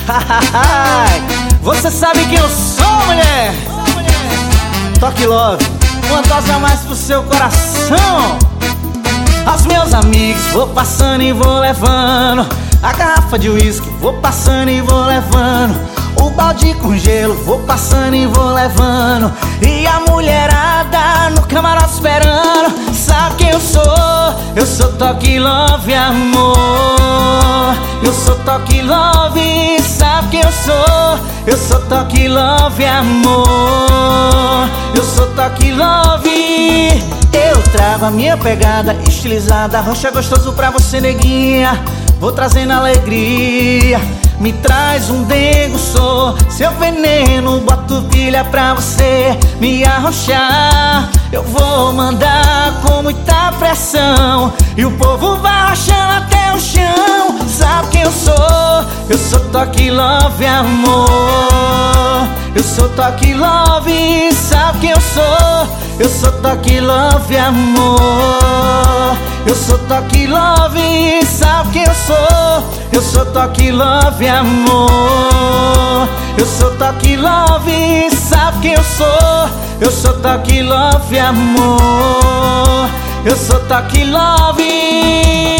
Você sabe quem eu sou, mulher? Toque Love, uma dose a mais pro seu coração. Aos meus amigos vou passando e vou levando a garrafa de uísque, vou passando e vou levando o balde com gelo, vou passando e vou levando. E a mulherada no camarote esperando. Sabe quem eu sou? Eu sou Toque Love, amor. Eu sou Toque Love, sabe quem eu sou? Eu sou Toque Love, amor. Eu sou Toque Love. Eu trago a minha pegada estilizada, roxa gostoso pra você, neguinha. Vou trazendo alegria. Me traz um dengo, sou seu veneno. Boto pilha pra você me arrochar. Eu vou mandar com muita pressão e o povo vai arrochando até o chão. Sabe quem eu sou? Eu sou Toque Love, amor. Eu sou Toque Love, sabe quem eu sou? Eu sou Toque Love, amor. Eu sou Toque Love, sabe quem eu sou? Eu sou Toque Love, amor. Eu sou Toque Love, sabe quem eu sou? Eu sou Toque Love, amor. Eu sou Toque Love.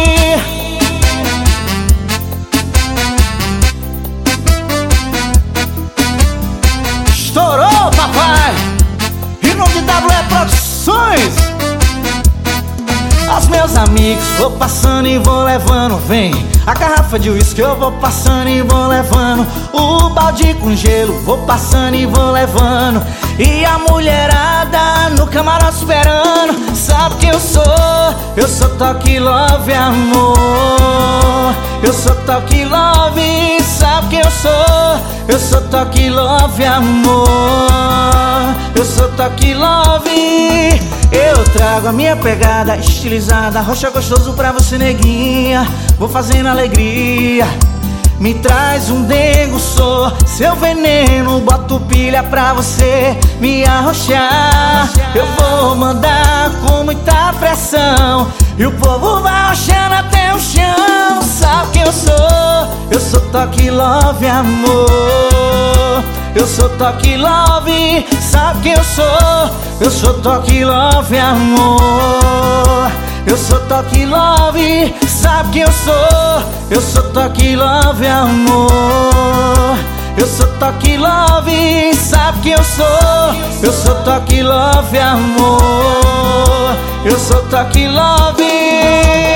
Estourou, papai! Em nome de WE Produções. Aos meus amigos vou passando e vou levando. Vem a garrafa de uísque, eu vou passando e vou levando o balde com gelo, vou passando e vou levando. E a mulherada no camarote esperando. Sabe quem eu sou? Eu sou Toque Love, amor. Eu sou Toque Love, sabe quem eu sou? Eu sou Toque Love, amor. Eu sou Toque Love. Eu trago a minha pegada estilizada, roxa gostoso pra você, neguinha. Vou fazendo alegria. Me traz um dengo, sou seu veneno. Boto pilha pra você me arrochar. Eu vou mandar com muita pressão e o povo vai arrochando até o chão. Sabe quem eu sou? Eu sou Toque Love, amor. Eu sou Toque Love, sabe quem eu sou? Eu sou Toque Love, amor. Eu sou Toque Love, sabe quem eu sou? Eu sou Toque Love, amor. Eu sou Toque Love, sabe quem eu sou? Eu sou Toque Love, amor. Eu sou Toque Love.